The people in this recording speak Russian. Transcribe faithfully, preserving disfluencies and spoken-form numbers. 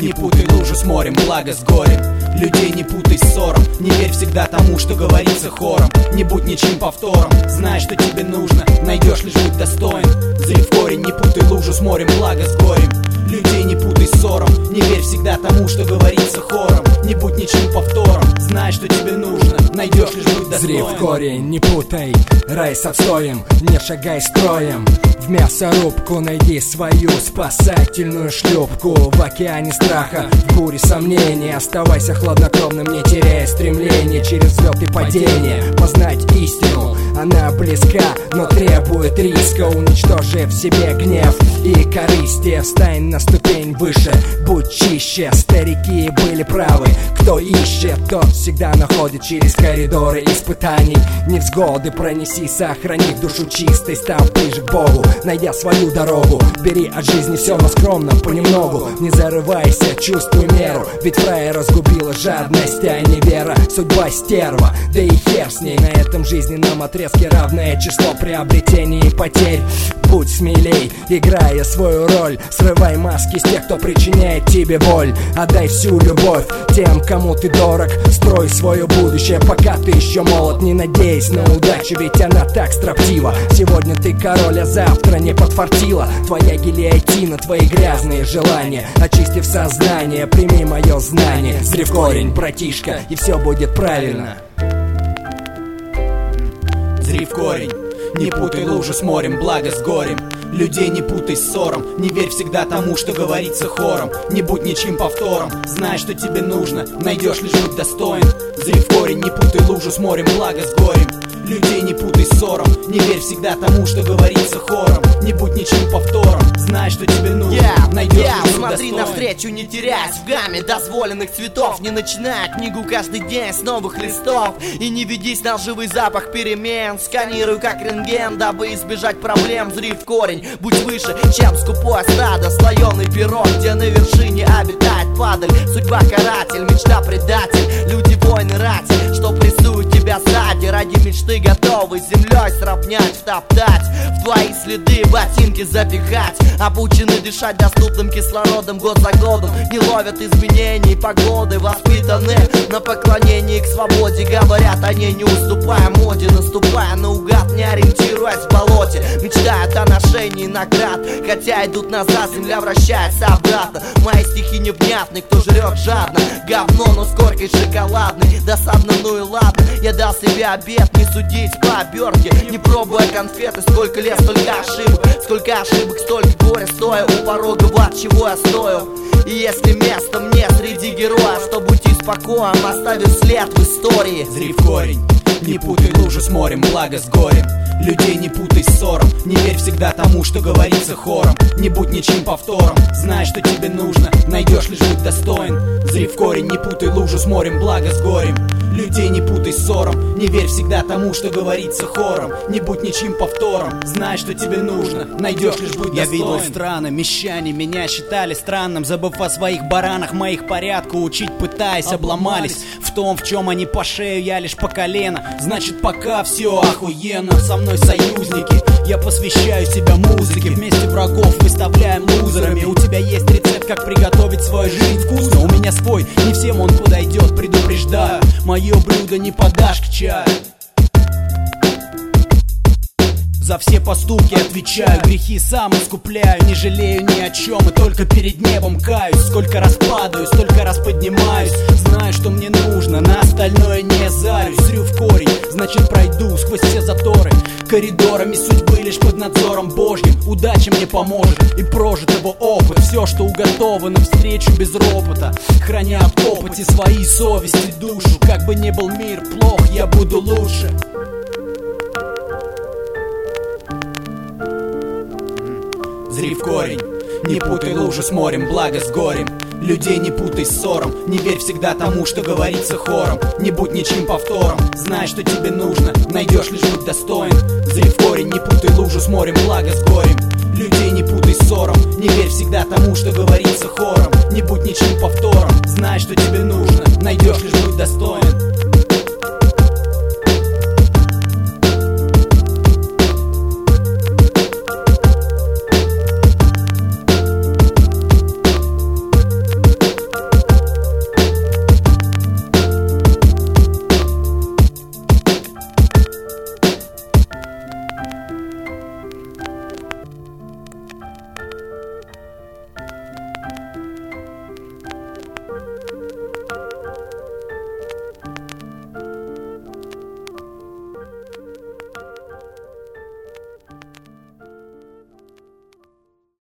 Не путай лужу с морем, благо с горем. Людей не путай с ссором. Не верь всегда тому, что говорится хором. Не будь ничем повтором. Знай, что тебе нужно, найдешь лишь быть достоин. Зри в корень, не путай лужу с морем, благо с горем. Людей не путай с ссором. Не верь всегда тому, что говорится хором. Не будь ничем повтором. Знай, что тебе нужно, найдешь лишь быть достоин. Зри в корень, не путай рай с отстоем. Не шагай строем. В мясорубку найди свою спасательную шлюпку. В океане страха, в буре сомнений. Оставайся хладнокровным, не теряя стремления. Через взлет и падение познать истину. Она близка, но требует риска. Уничтожив в себе гнев и корыстие, встань на ступень выше, будь чище. Старики были правы, кто ищет, тот всегда находит через коридоры испытаний. Невзгоды пронеси, сохранив душу чистой, став ближе к Богу, найдя свою дорогу. Бери от жизни все, но скромно, понемногу. Не зарывайся, чувствуй меру, ведь фраера разгубила жадность, а не вера. Судьба стерва, да и хер с ней. На этом жизненном отрезке равное число приобретений и потерь. Будь смелей, играя свою роль. Срывай маски с тех, кто причиняет тебе боль. Отдай всю любовь тем, кому ты дорог. Строй свое будущее, пока ты еще молод. Не надейся на удачу, ведь она так строптива. Сегодня ты король, а завтра не подфартила. Твоя гильотина, твои грязные желания. Очистив сознание, прими мое знание. Зри в корень, братишка, и все будет правильно. Зри в корень, не путай лужу с морем, благо с горем. Людей не путай с ссором. Не верь всегда тому, что говорится хором. Не будь ничем повтором. Знай, что тебе нужно, найдешь лишь быть достоин. Зри в корень, не путай лужу с морем, благо с горем. Людей не путай с ссором. Не верь всегда тому, что говорится хором. Не будь ничем повтором. Знай, что тебе нужно, yeah, найдешь yeah, лишь быть смотри навстречу, не теряясь в гамме дозволенных цветов. Не начинай книгу каждый день с новых листов. И не ведись на лживый запах перемен. Сканируй как рентген, дабы избежать проблем. Зри в корень, будь выше, чем скупое стадо. Слоеный пирог, где на вершине обитает падаль. Судьба каратель, мечта предатель. Люди войны рати, что прессуют тебя сзади. Ради мечты готовы землей сравнять, втоптать, в твои следы ботинки запихать. Обучены дышать доступным кислородом год за годом. Не ловят изменений погоды, воспитаны на поклонении к свободе. Говорят о ней, не уступая моде, наступая наугад, не ориентируясь в болоте. Мечтают о ношении наград, хотя идут назад, земля вращается обратно. Мои стихи невнятны, кто жрет жадно. Говно, но с коркой шоколадной. Досадно, ну и ладно, я дал себе обед не судить по обертке. Не пробуя конфеты, сколько лет, столько ошибок. Сколько ошибок, столько горя, стоя у порога, вот чего я стою. И если место мне среди героев, то будьте спокоен, оставив след в истории. Зри в корень, не путай лужу с морем, благо с горем. Людей не путай с ссором. Не верь всегда тому, что говорится хором. Не будь ничем повтором. Знай, что тебе нужно, найдешь лишь быть достоин. Зри в корень, не путай лужу с морем, благо с горем. Людей не путай с ссором. Не верь всегда тому, что говорится хором. Не будь ничем повтором. Знай, что тебе нужно, найдешь лишь быть достоин. Я видел страны, мещане меня считали странным. Забыв о своих баранах, моих порядку учить пытаясь, обломались в том, в чем они по шею, я лишь по колено. Значит, пока все охуенно, со мной союзники. Я посвящаю себя музыке, вместе врагов выставляем лузерами. У тебя есть рецепт, как приготовить свою жизнь вкусно? У меня свой, не всем он подойдет, предупреждаю. Мое блюдо не подашь к чаю. За все поступки отвечаю, грехи сам искупляю. Не жалею ни о чем и только перед небом каюсь. Сколько раз падаю, столько раз поднимаюсь. Знаю, что мне нужно, на остальное не зарюсь. Зрю в корень, значит пройду сквозь все заторы. Коридорами судьбы лишь под надзором Божьим. Удача мне поможет и прожитого опыт. Все, что уготовано, встречу без ропота. Храня от копоти свои совести душу. Как бы ни был мир плох, я буду лучше. Зри в корень, не путай лужу с морем, благо с горем. Людей не путай с ссором. Не верь всегда тому, что говорится хором. Не будь ничем повтором. Знай, что тебе нужно, найдешь лишь быть достоин. Зри в корень, не путай лужу с морем, благо с горем. Людей не путай с ссором. Не верь всегда тому, что говорится хором. Не будь ничем повтором. Знай, что тебе нужно, найдешь лишь быть достоин.